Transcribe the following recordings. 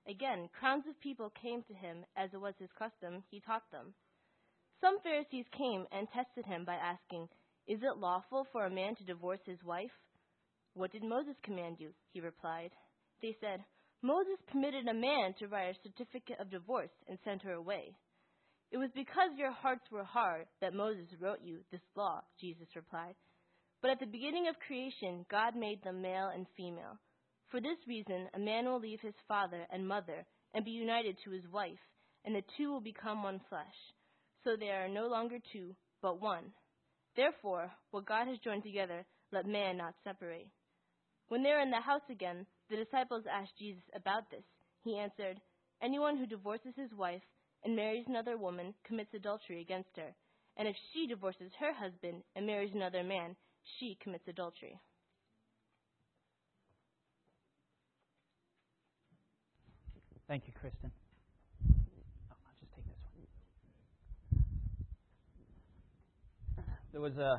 Again, crowds of people came to him, as it was his custom. He taught them. Some Pharisees came and tested him by asking, "Is it lawful for a man to divorce his wife?" "What did Moses command you?" he replied. They said, "Moses permitted a man to write a certificate of divorce and send her away." "It was because your hearts were hard that Moses wrote you this law," Jesus replied. "But at the beginning of creation, God made them male and female. For this reason, a man will leave his father and mother and be united to his wife, and the two will become one flesh. So they are no longer two, but one. Therefore, what God has joined together, let man not separate." When they were in the house again, the disciples asked Jesus about this. He answered, "Anyone who divorces his wife and marries another woman commits adultery against her. And if she divorces her husband and marries another man, she commits adultery." Thank you, Kristen. I'll just take this one. There was a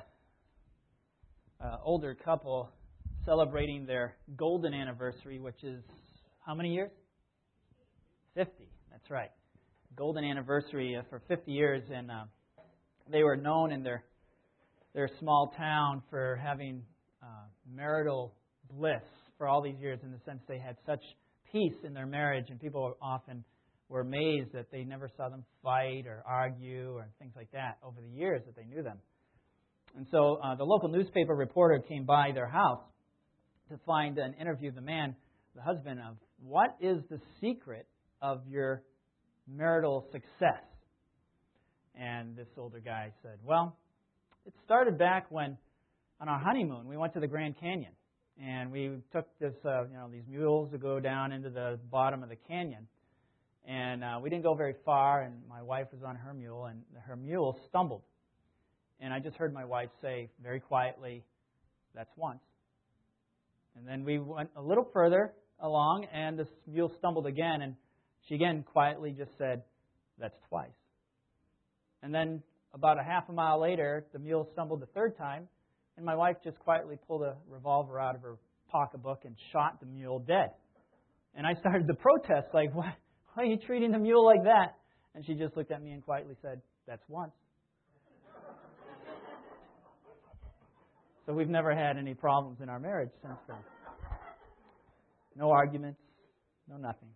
older couple celebrating their golden anniversary, which is how many years? 50. That's right. Golden anniversary for 50 years, and they were known in their small town for having marital bliss for all these years, in the sense they had such peace in their marriage, and people often were amazed that they never saw them fight or argue or things like that over the years that they knew them. And so the local newspaper reporter came by their house to find and interview the man, the husband, of what is the secret of your marital success. And this older guy said, "Well, it started back when, on our honeymoon, we went to the Grand Canyon. And we took this, these mules to go down into the bottom of the canyon. And we didn't go very far, and my wife was on her mule, and her mule stumbled. And I just heard my wife say very quietly, 'That's once.' And then we went a little further along, and this mule stumbled again, and she again quietly just said, 'That's twice.' And then about a half a mile later, the mule stumbled the third time, and my wife just quietly pulled a revolver out of her pocketbook and shot the mule dead. And I started to protest, like, why are you treating the mule like that? And she just looked at me and quietly said, 'That's once.'" So we've never had any problems in our marriage since then. No arguments, no nothing.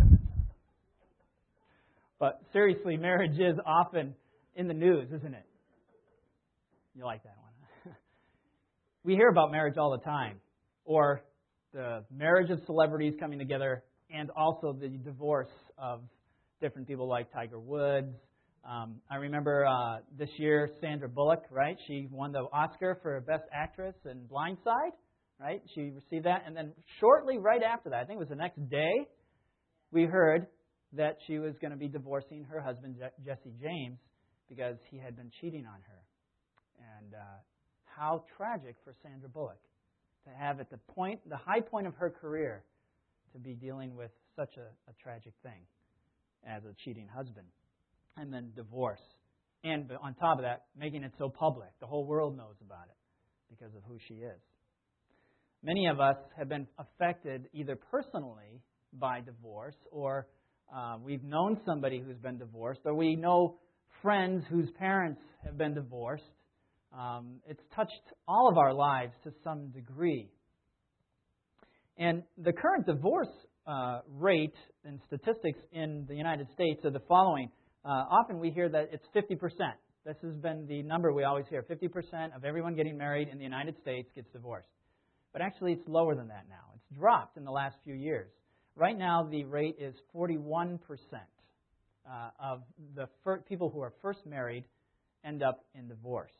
But seriously, marriage is often in the news, isn't it? You like that one? We hear about marriage all the time, or the marriage of celebrities coming together, and also the divorce of different people like Tiger Woods. I remember this year, Sandra Bullock, right? She won the Oscar for Best Actress in Blindside, right? She received that, and then shortly right after that, I think it was the next day, we heard that she was going to be divorcing her husband, Jesse James, because he had been cheating on her. And how tragic for Sandra Bullock to have at the high point of her career, to be dealing with such a tragic thing as a cheating husband, and then divorce. And on top of that, making it so public. The whole world knows about it because of who she is. Many of us have been affected either personally by divorce, or we've known somebody who's been divorced, or we know friends whose parents have been divorced. It's touched all of our lives to some degree. And the current divorce rate and statistics in the United States are the following. Often we hear that it's 50%. This has been the number we always hear. 50% of everyone getting married in the United States gets divorced. But actually it's lower than that now. It's dropped in the last few years. Right now the rate is 41% of the people who are first married end up in divorce.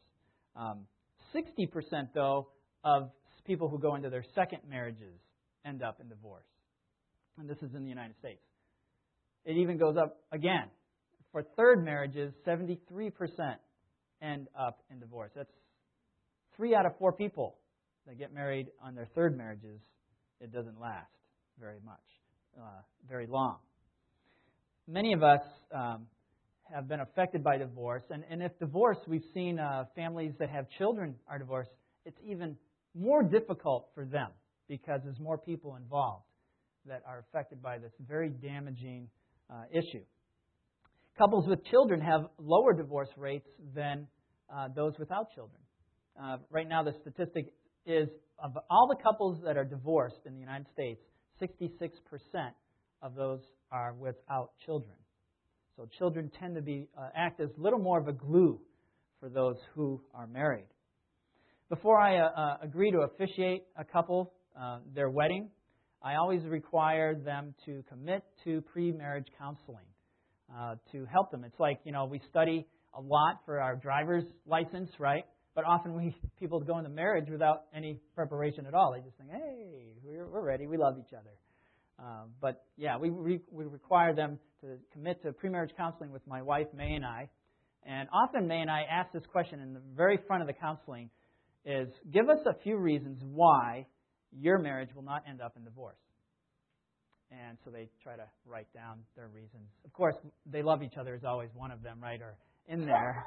60%, though, of people who go into their second marriages end up in divorce. And this is in the United States. It even goes up again. For third marriages, 73% end up in divorce. That's 3 out of 4 people that get married on their third marriages. It doesn't last very much, very long. Many of us have been affected by divorce. And if divorce, we've seen families that have children are divorced, it's even more difficult for them because there's more people involved. that are affected by this very damaging issue. Couples with children have lower divorce rates than those without children. Right now, the statistic is of all the couples that are divorced in the United States, 66% of those are without children. So children tend to act as little more of a glue for those who are married. Before I agree to officiate a couple, their wedding, I always require them to commit to pre-marriage counseling to help them. It's like, we study a lot for our driver's license, right? But often people go into marriage without any preparation at all. They just think, hey, we're ready, we love each other. But yeah, we require them to commit to pre-marriage counseling with my wife, May, and I. And often May and I ask this question in the very front of the counseling is, give us a few reasons why your marriage will not end up in divorce. And so they try to write down their reasons. Of course, they love each other is always one of them, right, or in there.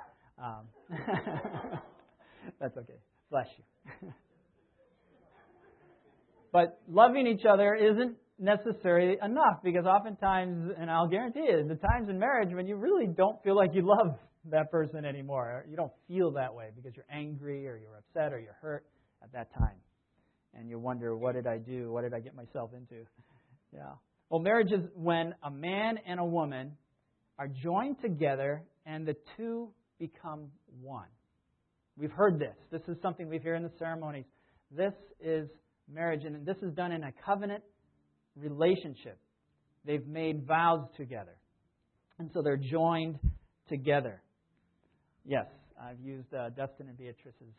That's okay. Bless you. But loving each other isn't necessarily enough, because oftentimes, and I'll guarantee you, the times in marriage when you really don't feel like you love that person anymore. You don't feel that way because you're angry or you're upset or you're hurt at that time. And you wonder, what did I do? What did I get myself into? Yeah. Well, marriage is when a man and a woman are joined together and the two become one. We've heard this. This is something we hear in the ceremonies. This is marriage, and this is done in a covenant relationship. They've made vows together. And so they're joined together. Yes, I've used Dustin and Beatrice's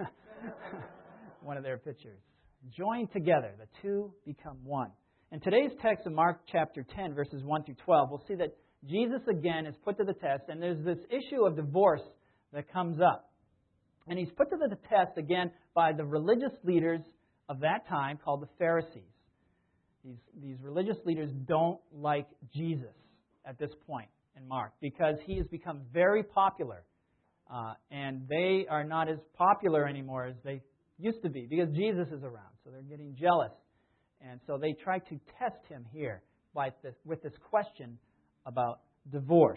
one of their pictures. Joined together, the two become one. In today's text of Mark chapter 10, verses 1 through 12, we'll see that Jesus again is put to the test, and there's this issue of divorce that comes up. And he's put to the test again by the religious leaders of that time called the Pharisees. These religious leaders don't like Jesus at this point in Mark because he has become very popular. And they are not as popular anymore as they used to be because Jesus is around. So they're getting jealous. And so they try to test him here with this question about divorce.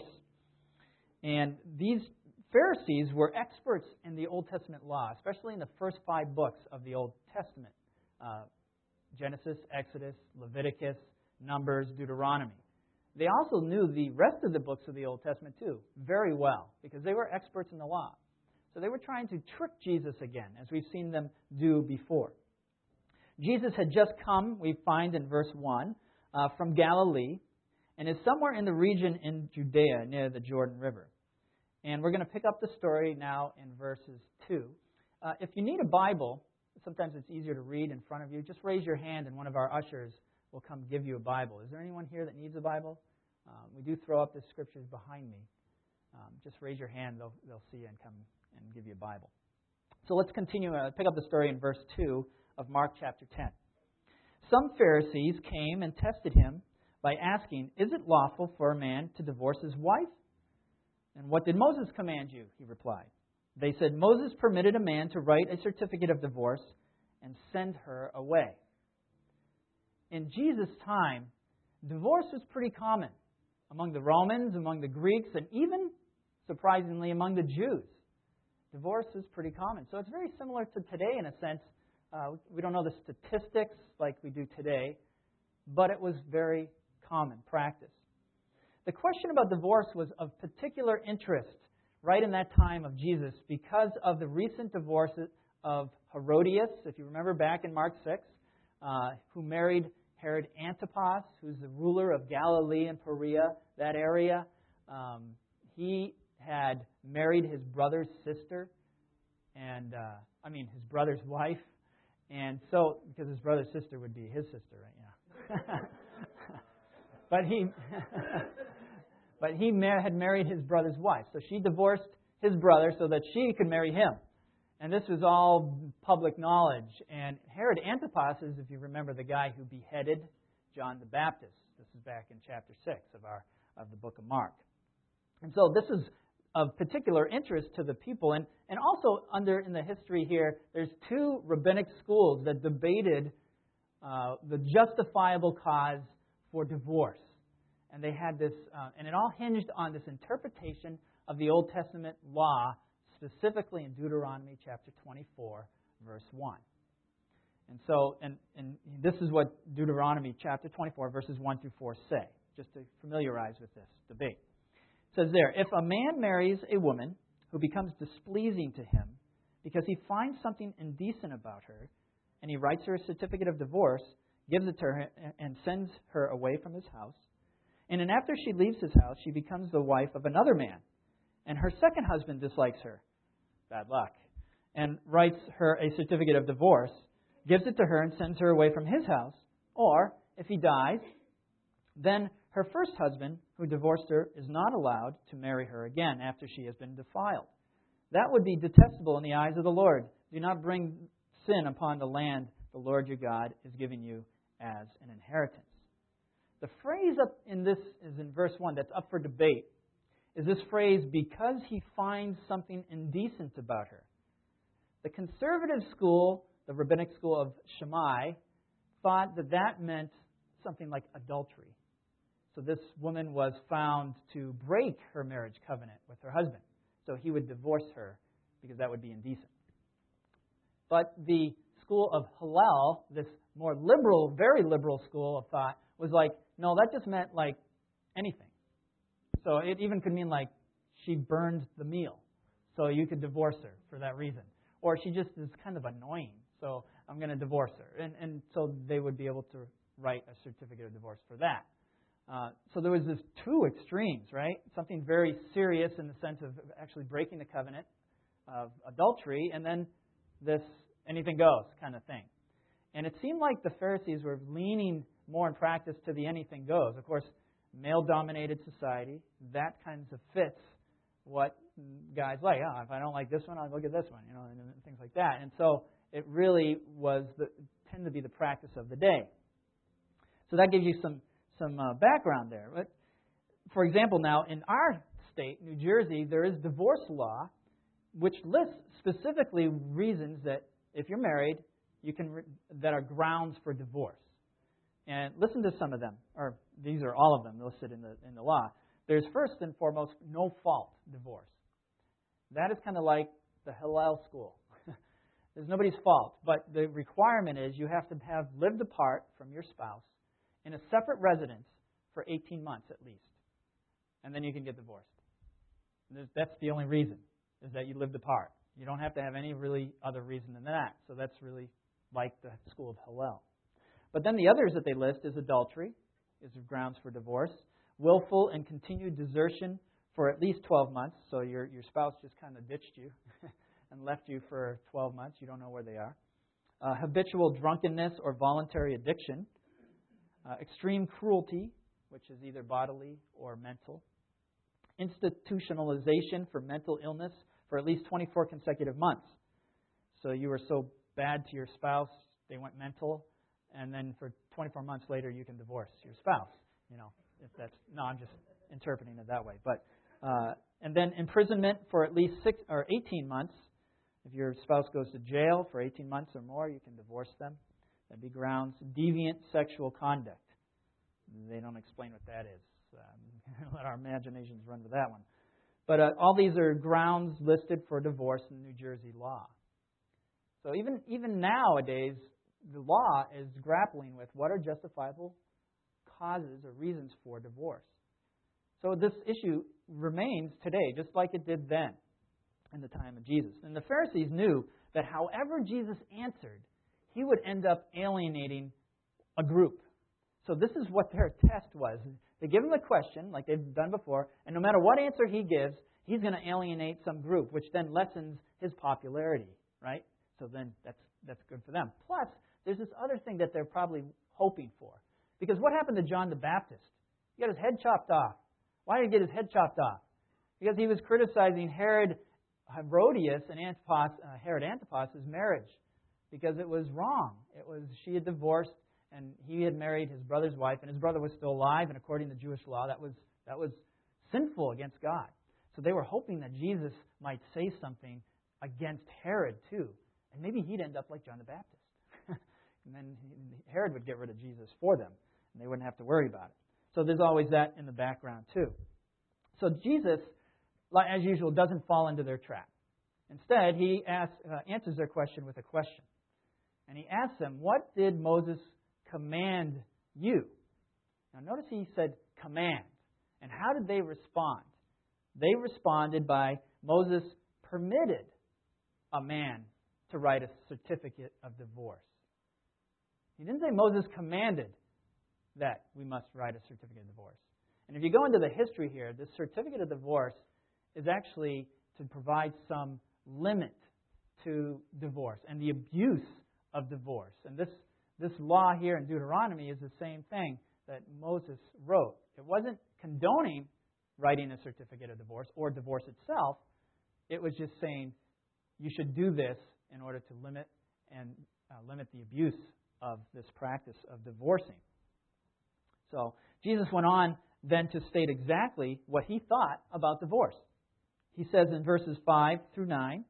And these Pharisees were experts in the Old Testament law, especially in the first 5 books of the Old Testament. Genesis, Exodus, Leviticus, Numbers, Deuteronomy. They also knew the rest of the books of the Old Testament too, very well, because they were experts in the law. So they were trying to trick Jesus again, as we've seen them do before. Jesus had just come, we find in verse 1, from Galilee, and is somewhere in the region in Judea near the Jordan River. And we're going to pick up the story now in verses 2. If you need a Bible, sometimes it's easier to read in front of you. Just raise your hand and one of our ushers will come give you a Bible. Is there anyone here that needs a Bible? We do throw up the scriptures behind me. Just raise your hand. They'll see you and come and give you a Bible. So let's continue. Pick up the story in verse 2 of Mark chapter 10. Some Pharisees came and tested him by asking, "Is it lawful for a man to divorce his wife?" "And what did Moses command you?" he replied. They said, "Moses permitted a man to write a certificate of divorce and send her away." In Jesus' time, divorce was pretty common among the Romans, among the Greeks, and even, surprisingly, among the Jews. Divorce is pretty common. So it's very similar to today in a sense. We don't know the statistics like we do today, but it was very common practice. The question about divorce was of particular interest right in that time of Jesus because of the recent divorce of Herodias, if you remember back in Mark 6, who married Herod Antipas, who's the ruler of Galilee and Perea, that area. He had married his brother's sister, and his brother's wife. And so, because his brother's sister would be his sister, right? Yeah. But he had married his brother's wife. So she divorced his brother so that she could marry him. And this was all public knowledge. And Herod Antipas is, if you remember, the guy who beheaded John the Baptist. This is back in chapter 6 of the book of Mark. And so this is of particular interest to the people. And also in the history here, there's 2 rabbinic schools that debated the justifiable cause for divorce. And they had this, and it all hinged on this interpretation of the Old Testament law, specifically in Deuteronomy chapter 24, verse 1. And so, and this is what Deuteronomy chapter 24, verses 1 through 4 say, just to familiarize with this debate. It says there, if a man marries a woman who becomes displeasing to him because he finds something indecent about her, and he writes her a certificate of divorce, gives it to her, and sends her away from his house, and then after she leaves his house, she becomes the wife of another man, and her second husband dislikes her, bad luck, and writes her a certificate of divorce, gives it to her and sends her away from his house, or if he dies, then her first husband, who divorced her, is not allowed to marry her again after she has been defiled. That would be detestable in the eyes of the Lord. Do not bring sin upon the land the Lord your God is giving you as an inheritance. The phrase up in this is in verse 1 that's up for debate. Is this phrase, because he finds something indecent about her? The conservative school, the rabbinic school of Shammai, thought that that meant something like adultery. So this woman was found to break her marriage covenant with her husband. So he would divorce her because that would be indecent. But the school of Hillel, this more liberal, very liberal school of thought, was like, no, that just meant like anything. So it even could mean like she burned the meal. So you could divorce her for that reason. Or she just is kind of annoying. So I'm going to divorce her. And so they would be able to write a certificate of divorce for that. So there was this two extremes, right? Something very serious in the sense of actually breaking the covenant of adultery, and then this anything goes kind of thing. And it seemed like the Pharisees were leaning more in practice to the anything goes. Of course, male-dominated society, that kind of fits what guys like. Oh, if I don't like this one, I'll look at this one, and things like that. And so it really tended to be the practice of the day. So that gives you some background there. But for example, now in our state, New Jersey, there is divorce law, which lists specifically reasons that if you're married, that are grounds for divorce. And listen to some of them, or these are all of them listed in the law. There's first and foremost no fault divorce. That is kind of like the Hillel school. There's nobody's fault, but the requirement is you have to have lived apart from your spouse in a separate residence for 18 months at least. And then you can get divorced. That's the only reason, is that you lived apart. You don't have to have any really other reason than that. So that's really like the school of Hillel. But then the others that they list is adultery, is grounds for divorce, willful and continued desertion for at least 12 months. So your spouse just kind of ditched you and left you for 12 months. You don't know where they are. Habitual drunkenness or voluntary addiction. Extreme cruelty, which is either bodily or mental. Institutionalization for mental illness for at least 24 consecutive months. So you were so bad to your spouse, they went mental, and then for 24 months later you can divorce your spouse. I'm just interpreting it that way. But and then imprisonment for at least 6 or 18 months. If your spouse goes to jail for 18 months or more, you can divorce them. That'd be grounds. Deviant sexual conduct. They don't explain what that is. Let our imaginations run with that one. But all these are grounds listed for divorce in New Jersey law. So even nowadays, the law is grappling with what are justifiable causes or reasons for divorce. So this issue remains today, just like it did then in the time of Jesus. And the Pharisees knew that however Jesus answered, he would end up alienating a group. So this is what their test was. They give him a question, like they've done before, and no matter what answer he gives, he's going to alienate some group, which then lessens his popularity, right? So then that's good for them. Plus, there's this other thing that they're probably hoping for. Because what happened to John the Baptist? He got his head chopped off. Why did he get his head chopped off? Because he was criticizing Herodias and Herod Antipas's marriage. Because it was wrong. She had divorced, and he had married his brother's wife, and his brother was still alive, and according to Jewish law, that was sinful against God. So they were hoping that Jesus might say something against Herod too, and maybe he'd end up like John the Baptist. And then Herod would get rid of Jesus for them, and they wouldn't have to worry about it. So there's always that in the background too. So Jesus, as usual, doesn't fall into their trap. Instead, he answers their question with a question. And he asks them, what did Moses command you? Now notice he said command. And how did they respond? They responded by Moses permitted a man to write a certificate of divorce. He didn't say Moses commanded that we must write a certificate of divorce. And if you go into the history here, this certificate of divorce is actually to provide some limit to divorce and the abuse of divorce. And this law here in Deuteronomy is the same thing that Moses wrote. It wasn't condoning writing a certificate of divorce or divorce itself. It was just saying you should do this in order to limit the abuse of this practice of divorcing. So Jesus went on then to state exactly what he thought about divorce. He says in verses 5 through 9,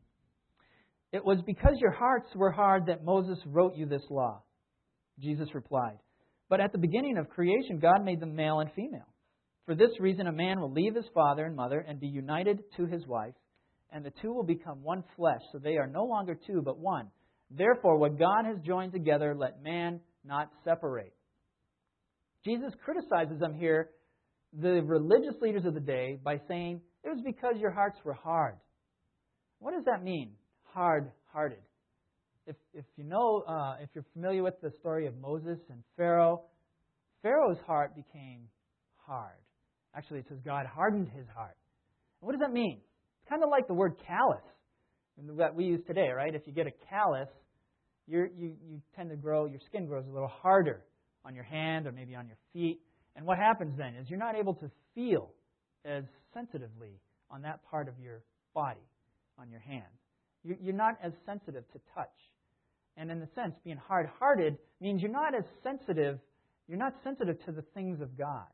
"It was because your hearts were hard that Moses wrote you this law." Jesus replied, "But at the beginning of creation, God made them male and female. For this reason, a man will leave his father and mother and be united to his wife, and the two will become one flesh, so they are no longer two, but one. Therefore, what God has joined together, let man not separate." Jesus criticizes them here, the religious leaders of the day, by saying, it was because your hearts were hard. What does that mean, hard-hearted? If you know, if you're familiar with the story of Moses and Pharaoh, Pharaoh's heart became hard. Actually, it says God hardened his heart. And what does that mean? It's kind of like the word callous that we use today, right? If you get a callus, you tend to grow, your skin grows a little harder on your hand or maybe on your feet. And what happens then is you're not able to feel as sensitively on that part of your body, on your hand. You're not as sensitive to touch. And in a sense, being hard-hearted means you're not sensitive to the things of God.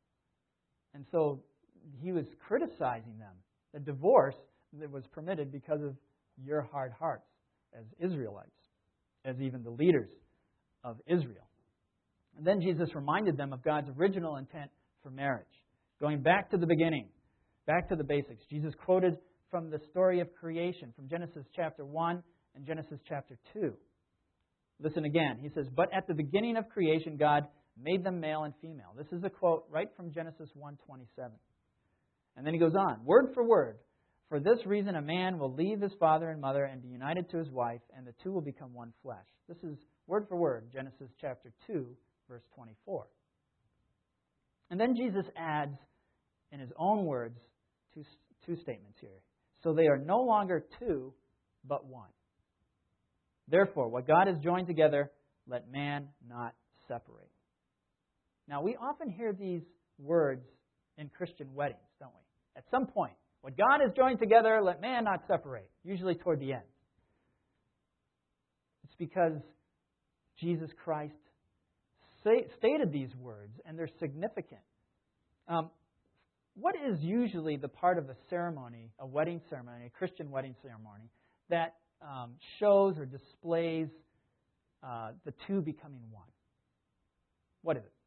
And so he was criticizing them. The divorce that was permitted because of your hard hearts as Israelites, as even the leaders of Israel. And then Jesus reminded them of God's original intent for marriage. Going back to the beginning, back to the basics. Jesus quoted from the story of creation, from Genesis chapter 1 and Genesis chapter 2. Listen again. He says, "But at the beginning of creation, God made them male and female." This is a quote right from Genesis 1:27. And then he goes on, word for word. "For this reason, a man will leave his father and mother and be united to his wife, and the two will become one flesh." This is word for word, Genesis chapter 2, verse 24. And then Jesus adds, in his own words, two statements here. "So they are no longer two, but one. Therefore, what God has joined together, let man not separate." Now, we often hear these words in Christian weddings, don't we? At some point, what God has joined together, let man not separate, usually toward the end. It's because Jesus Christ stated these words, and they're significant. What is usually the part of a ceremony, a wedding ceremony, a Christian wedding ceremony, that shows or displays the two becoming one? What is it?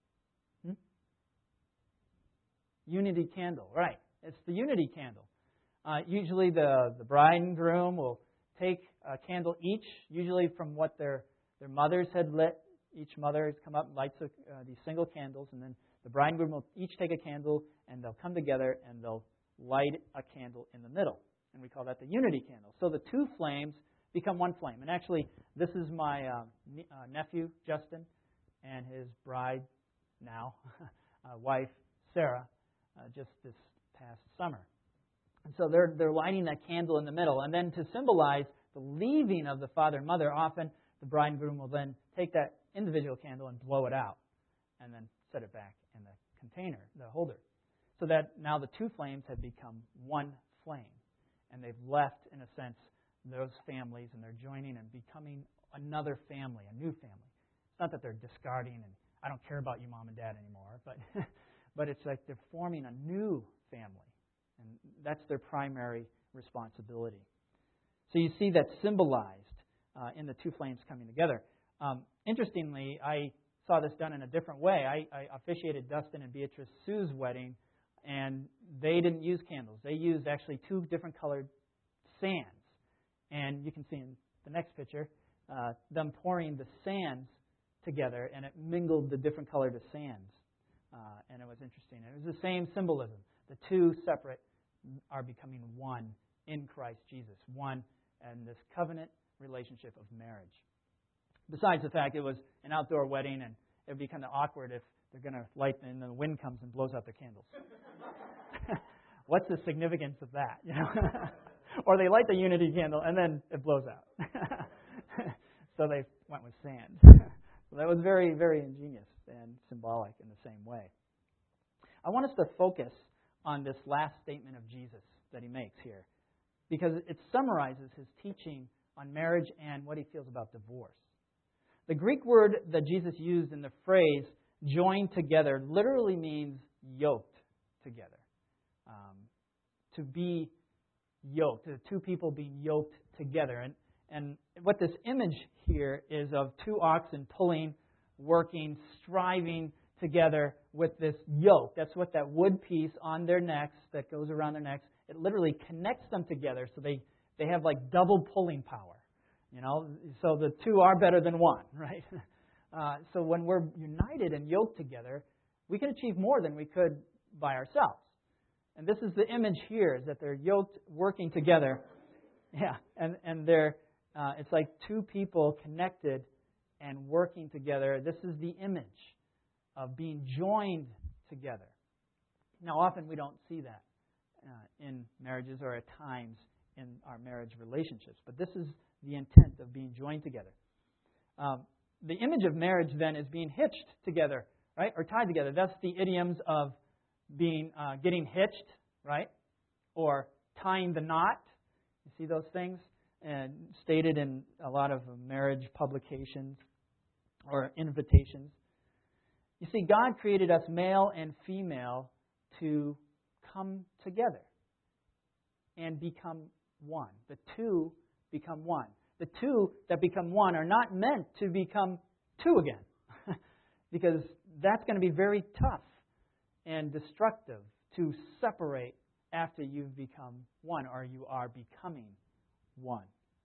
Unity candle, right. It's the unity candle. Usually the bride and groom will take a candle each, usually from what their mothers had lit. Each mother has come up and lights these single candles, and then the bride and groom will each take a candle, and they'll come together and they'll light a candle in the middle. And we call that the unity candle. So the two flames become one flame. And actually, this is my nephew, Justin, and his bride now, wife, Sarah, just this past summer. And so they're lighting that candle in the middle. And then to symbolize the leaving of the father and mother, often the bride and groom will then take that individual candle and blow it out and then set it back in the container, the holder. So that now the two flames have become one flame. And they've left, in a sense, those families, and they're joining and becoming another family, a new family. It's not that they're discarding and I don't care about you, mom and dad, anymore, but it's like they're forming a new family. And that's their primary responsibility. So you see that symbolized in the two flames coming together. Interestingly, I saw this done in a different way. I officiated Dustin and Beatrice Sue's wedding, and they didn't use candles. They used actually 2 different colored sands. And you can see in the next picture them pouring the sands together, and it mingled the different colored sands. And it was interesting. It was the same symbolism. The 2 separate are becoming one in Christ Jesus, one in this covenant relationship of marriage. Besides the fact it was an outdoor wedding, and it would be kind of awkward if they're going to light and the wind comes and blows out their candles. What's the significance of that? You know? Or they light the unity candle and then it blows out. So they went with sand. So that was very, very ingenious and symbolic in the same way. I want us to focus on this last statement of Jesus that he makes here, because it summarizes his teaching on marriage and what he feels about divorce. The Greek word that Jesus used in the phrase joined together literally means yoked together. To be yoked, the 2 people being yoked together. And what this image here is of 2 oxen pulling, working, striving together with this yoke. That's what that wood piece on their necks that goes around their necks, it literally connects them together so they have like double pulling power. You know, so the 2 are better than 1, right? So when we're united and yoked together, we can achieve more than we could by ourselves. And this is the image here, is that they're yoked, working together. Yeah, and they're it's like 2 people connected and working together. This is the image of being joined together. Now, often we don't see that in marriages or at times in our marriage relationships, but this is the intent of being joined together. The image of marriage then is being hitched together, right, or tied together. That's the idioms of being getting hitched, right, or tying the knot. You see those things and stated in a lot of marriage publications or invitations. You see, God created us male and female to come together and become one. The 2 become one. The 2 that become one are not meant to become 2 again, because that's going to be very tough and destructive to separate after you've become one, or you are becoming one.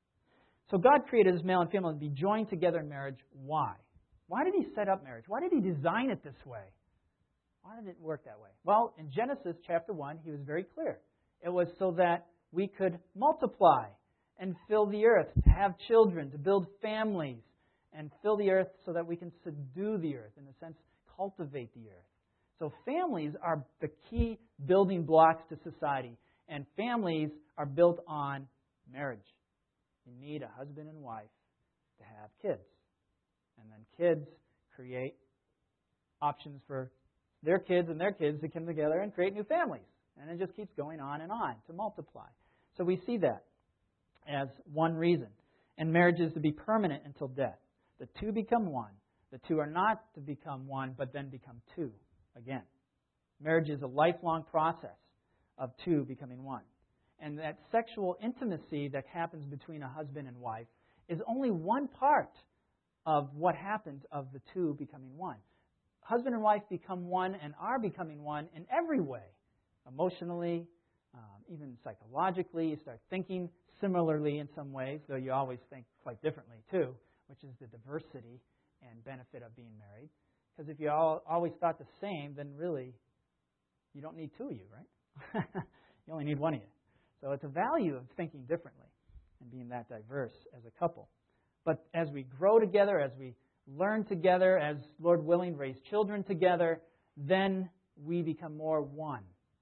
So God created us male and female to be joined together in marriage. Why? Why did He set up marriage? Why did He design it this way? Why did it work that way? Well, in Genesis chapter 1, He was very clear. It was so that we could multiply and fill the earth, to have children, to build families, and fill the earth so that we can subdue the earth, in a sense, cultivate the earth. So families are the key building blocks to society, and families are built on marriage. You need a husband and wife to have kids. And then kids create options for their kids and their kids to come together and create new families. And it just keeps going on and on to multiply. So we see that as one reason. And marriage is to be permanent until death. The 2 become one. The 2 are not to become one, but then become 2 again. Marriage is a lifelong process of 2 becoming one. And that sexual intimacy that happens between a husband and wife is only one part of what happens of the 2 becoming one. Husband and wife become one and are becoming one in every way. Emotionally, even psychologically. You start thinking similarly in some ways, though you always think quite differently too, which is the diversity and benefit of being married. Because if you always thought the same, then really you don't need 2 of you, right? You only need 1 of you. So it's a value of thinking differently and being that diverse as a couple. But as we grow together, as we learn together, as, Lord willing, raise children together, then we become more one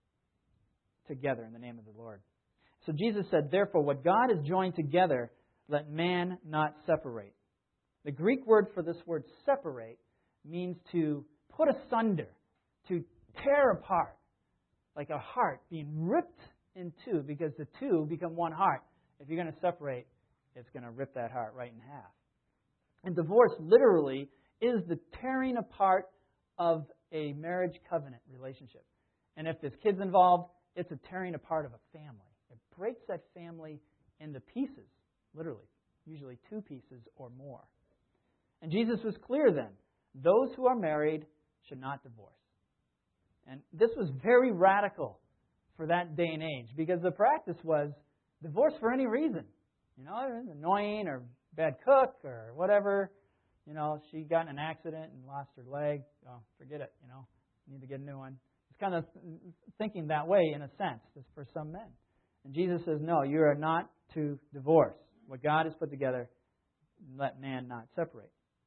together in the name of the Lord. So Jesus said, therefore, what God has joined together, let man not separate. The Greek word for this word separate means to put asunder, to tear apart, like a heart being ripped in 2, because the 2 become one heart. If you're going to separate, it's going to rip that heart right in half. And divorce literally is the tearing apart of a marriage covenant relationship. And if there's kids involved, it's a tearing apart of a family. It breaks that family into pieces, literally, usually 2 pieces or more. And Jesus was clear then. Those who are married should not divorce. And this was very radical for that day and age, because the practice was divorce for any reason. Annoying or bad cook or whatever. She got in an accident and lost her leg. Oh, forget it. Need to get a new one. It's kind of thinking that way in a sense, just for some men. And Jesus says, no, you are not to divorce. What God has put together, let man not separate.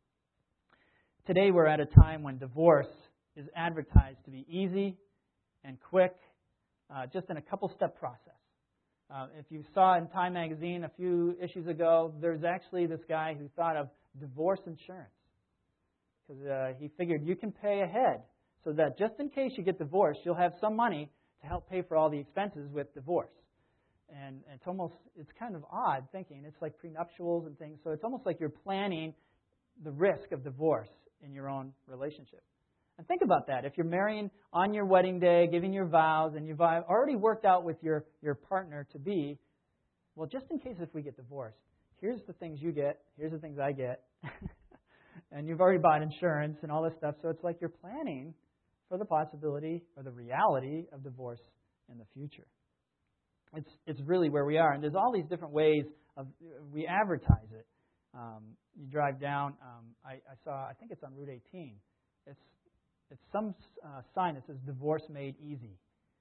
Today we're at a time when divorce is advertised to be easy and quick, just in a couple-step process. If you saw in Time magazine a few issues ago, there's actually this guy who thought of divorce insurance. Because he figured you can pay ahead so that just in case you get divorced, you'll have some money to help pay for all the expenses with divorce. And it's kind of odd thinking. It's like prenuptials and things. So it's almost like you're planning the risk of divorce in your own relationship. And think about that. If you're marrying on your wedding day, giving your vows, and you've already worked out with your partner-to-be, well, just in case if we get divorced, here's the things you get, here's the things I get. And you've already bought insurance and all this stuff. So it's like you're planning for the possibility or the reality of divorce in the future. It's really where we are. And there's all these different ways we advertise it. You drive down, I think it's on Route 18. It's some sign that says divorce made easy,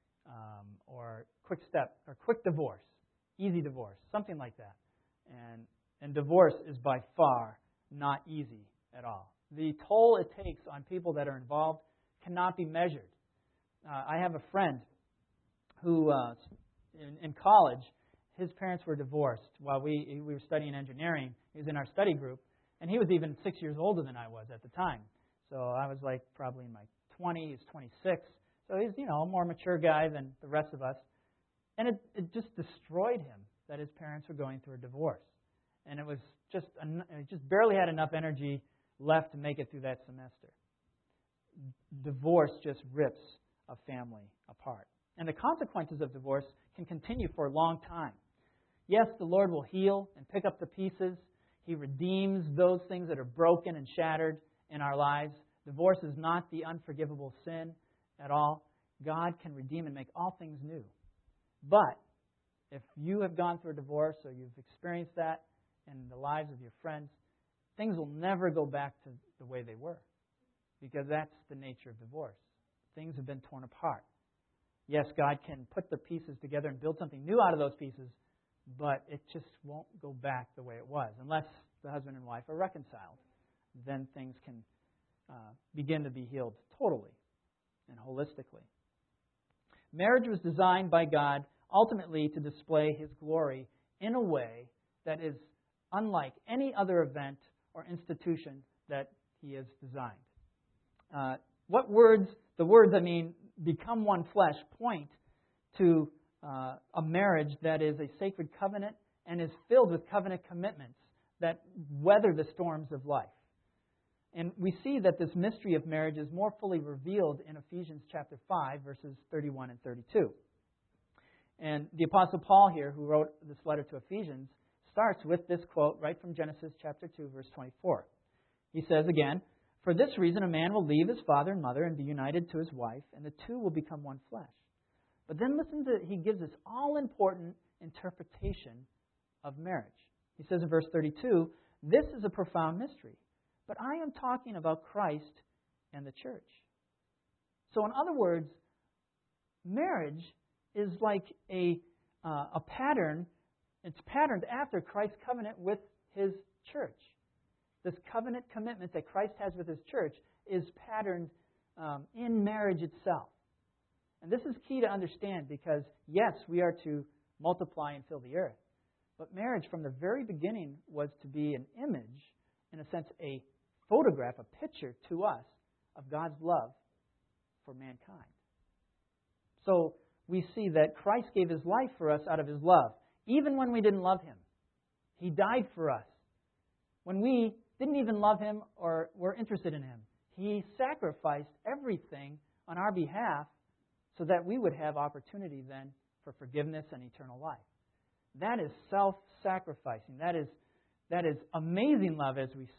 or quick step, or quick divorce, easy divorce, something like that. And divorce is by far not easy at all. The toll it takes on people that are involved cannot be measured. I have a friend who, in college, his parents were divorced while we were studying engineering. He was in our study group, and he was even 6 years older than I was at the time. So I was like probably in my 20s, he's 26. So he's, a more mature guy than the rest of us. And it just destroyed him that his parents were going through a divorce. And it was just barely had enough energy left to make it through that semester. Divorce just rips a family apart. And the consequences of divorce can continue for a long time. Yes, the Lord will heal and pick up the pieces. He redeems those things that are broken and shattered in our lives. Divorce is not the unforgivable sin at all. God can redeem and make all things new. But if you have gone through a divorce or you've experienced that in the lives of your friends, things will never go back to the way they were, because that's the nature of divorce. Things have been torn apart. Yes, God can put the pieces together and build something new out of those pieces, but it just won't go back the way it was unless the husband and wife are reconciled. Then things can begin to be healed totally and holistically. Marriage was designed by God ultimately to display His glory in a way that is unlike any other event or institution that He has designed. The words, become one flesh, point to a marriage that is a sacred covenant and is filled with covenant commitments that weather the storms of life. And we see that this mystery of marriage is more fully revealed in Ephesians chapter 5, verses 31 and 32. And the Apostle Paul here, who wrote this letter to Ephesians, starts with this quote right from Genesis chapter 2, verse 24. He says again, "For this reason a man will leave his father and mother and be united to his wife, and the two will become one flesh." But then he gives this all-important interpretation of marriage. He says in verse 32, "This is a profound mystery, but I am talking about Christ and the church." So in other words, marriage is like a pattern. It's patterned after Christ's covenant with His church. This covenant commitment that Christ has with His church is patterned in marriage itself. And this is key to understand because, yes, we are to multiply and fill the earth. But marriage from the very beginning was to be an image, in a sense, a photograph, a picture to us of God's love for mankind. So we see that Christ gave His life for us out of His love, even when we didn't love Him. He died for us. When we didn't even love Him or were interested in Him, He sacrificed everything on our behalf so that we would have opportunity then for forgiveness and eternal life. That is self-sacrificing. That is amazing love as we sing.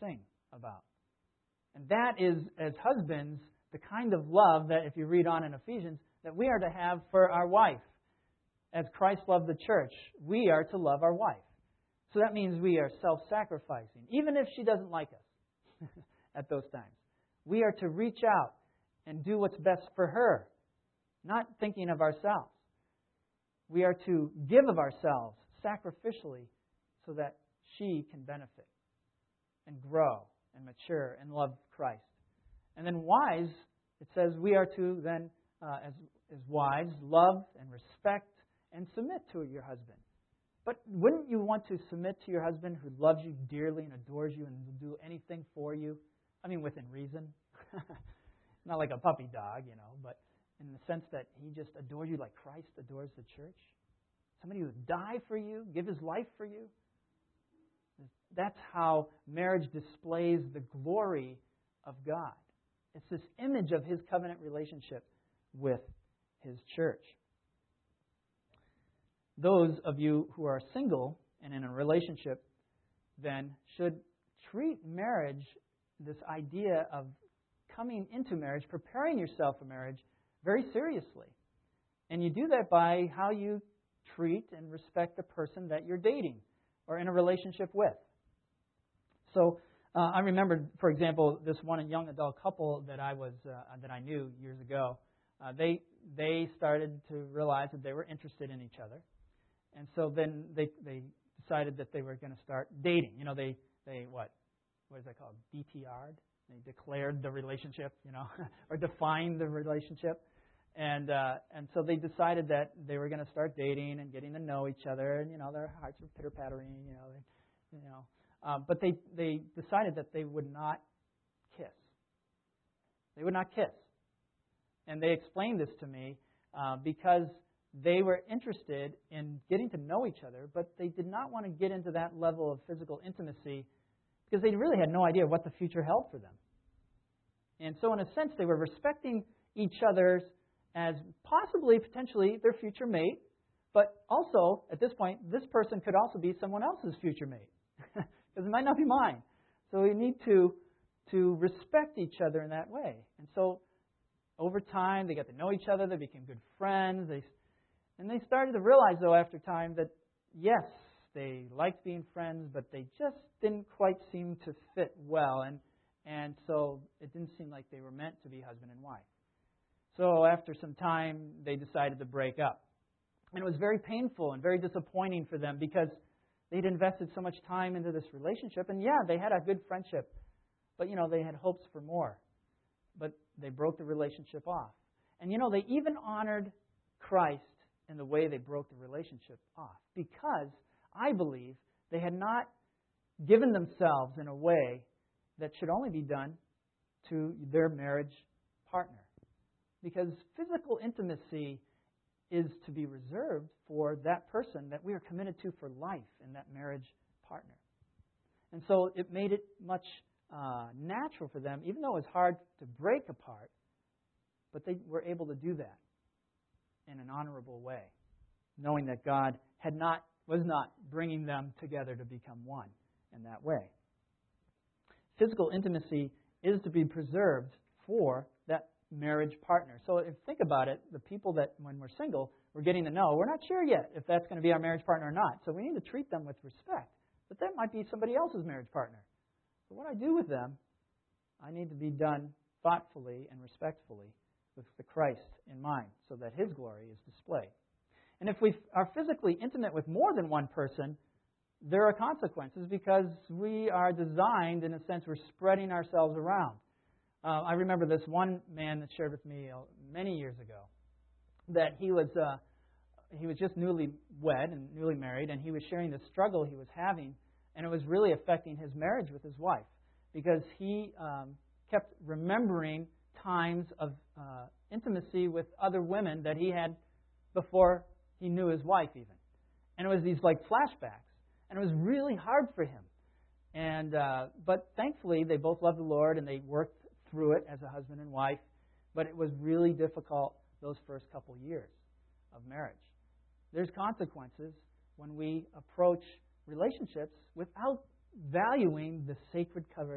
about. And that is, as husbands, the kind of love that, if you read on in Ephesians, that we are to have for our wife. As Christ loved the church, we are to love our wife. So that means we are self-sacrificing, even if she doesn't like us at those times. We are to reach out and do what's best for her, not thinking of ourselves. We are to give of ourselves sacrificially so that she can benefit and grow and mature and love Christ. And then wives, it says we are to then, as wives, love and respect and submit to your husband. But wouldn't you want to submit to your husband who loves you dearly and adores you and will do anything for you? I mean, within reason. Not like a puppy dog, but in the sense that he just adores you like Christ adores the church. Somebody who would die for you, give his life for you. That's how marriage displays the glory of God. It's this image of His covenant relationship with His church. Those of you who are single and in a relationship then should treat marriage, this idea of coming into marriage, preparing yourself for marriage, very seriously. And you do that by how you treat and respect the person that you're dating or in a relationship with. So I remember, for example, this one young adult couple that I knew years ago. They started to realize that they were interested in each other, and so then they decided that they were going to start dating. They what is that called? DTR'd. They declared the relationship, or defined the relationship, and so they decided that they were going to start dating and getting to know each other, and their hearts were pitter pattering, but they decided that they would not kiss. They would not kiss, and they explained this to me because they were interested in getting to know each other, but they did not want to get into that level of physical intimacy because they really had no idea what the future held for them. And so in a sense, they were respecting each other as possibly, potentially, their future mate, but also, at this point, this person could also be someone else's future mate, because it might not be mine. So we need to respect each other in that way. And so over time, they got to know each other, they became good friends, and they started to realize, though, after time, that yes, they liked being friends, but they just didn't quite seem to fit well, and so it didn't seem like they were meant to be husband and wife. So after some time, they decided to break up. And it was very painful and very disappointing for them because they'd invested so much time into this relationship. And yeah, they had a good friendship, but they had hopes for more. But they broke the relationship off. And they even honored Christ in the way they broke the relationship off, because I believe they had not given themselves in a way that should only be done to their marriage partner. Because physical intimacy is to be reserved for that person that we are committed to for life in that marriage partner. And so it made it much natural for them, even though it was hard to break apart, but they were able to do that in an honorable way, knowing that God was not bringing them together to become one in that way. Physical intimacy is to be preserved for that marriage partner. So if think about it, the people that when we're single, we're getting to know, we're not sure yet if that's going to be our marriage partner or not. So we need to treat them with respect. But that might be somebody else's marriage partner. So what I do with them, I need to be done thoughtfully and respectfully with the Christ in mind so that His glory is displayed. And if we are physically intimate with more than one person, there are consequences because we are designed, in a sense, we're spreading ourselves around. I remember this one man that shared with me many years ago that he was just newly wed and newly married, and he was sharing the struggle he was having, and it was really affecting his marriage with his wife because he kept remembering times of intimacy with other women that he had before he knew his wife even. And it was these like flashbacks. And it was really hard for him. And but thankfully, they both loved the Lord and they worked through it as a husband and wife. But it was really difficult those first couple years of marriage. There's consequences when we approach relationships without valuing the sacred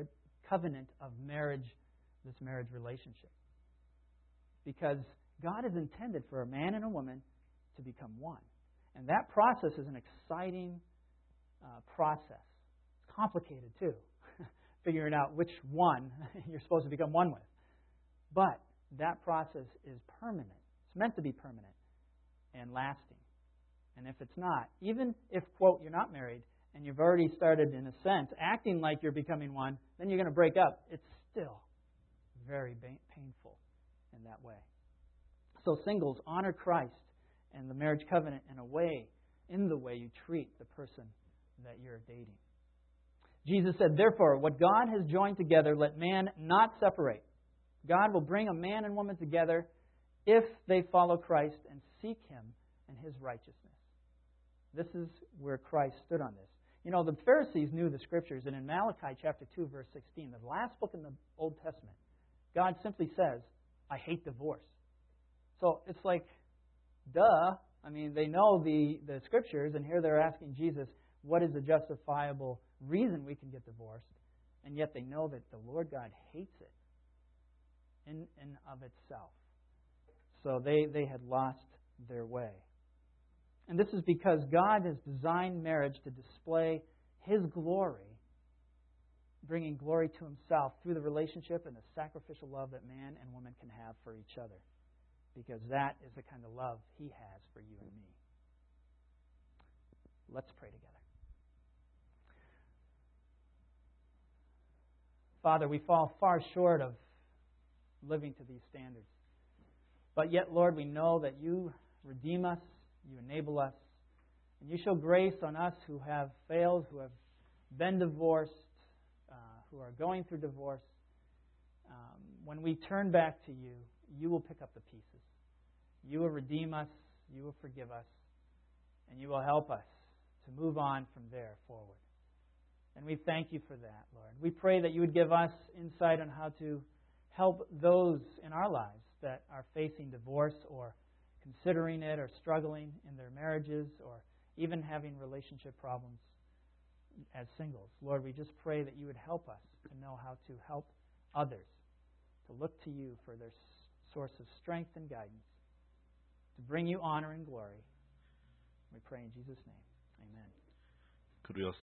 covenant of marriage, this marriage relationship. Because God has intended for a man and a woman to become one. And that process is an exciting process. It's complicated too, figuring out which one you're supposed to become one with. But that process is permanent. It's meant to be permanent and lasting. And if it's not, even if, quote, you're not married and you've already started, in a sense, acting like you're becoming one, then you're going to break up. It's still very painful in that way. So singles, honor Christ and the marriage covenant in the way you treat the person that you're dating. Jesus said, therefore, what God has joined together, let man not separate. God will bring a man and woman together if they follow Christ and seek Him and His righteousness. This is where Christ stood on this. You know, the Pharisees knew the Scriptures, and in Malachi chapter 2, verse 16, the last book in the Old Testament, God simply says, I hate divorce. So it's like, duh. I mean, they know the Scriptures, and here they're asking Jesus, what is the justifiable reason we can get divorced? And yet they know that the Lord God hates it in and of itself. So they had lost their way. And this is because God has designed marriage to display His glory, bringing glory to Himself through the relationship and the sacrificial love that man and woman can have for each other. Because that is the kind of love He has for you and me. Let's pray together. Father, we fall far short of living to these standards. But yet, Lord, we know that You redeem us, You enable us, and You show grace on us who have failed, who have been divorced, who are going through divorce. When we turn back to You, You will pick up the pieces. You will redeem us, You will forgive us, and You will help us to move on from there forward. And we thank You for that, Lord. We pray that You would give us insight on how to help those in our lives that are facing divorce or considering it or struggling in their marriages or even having relationship problems as singles. Lord, we just pray that You would help us to know how to help others, to look to You for their source of strength and guidance, to bring You honor and glory. We pray in Jesus' name. Amen. Could we also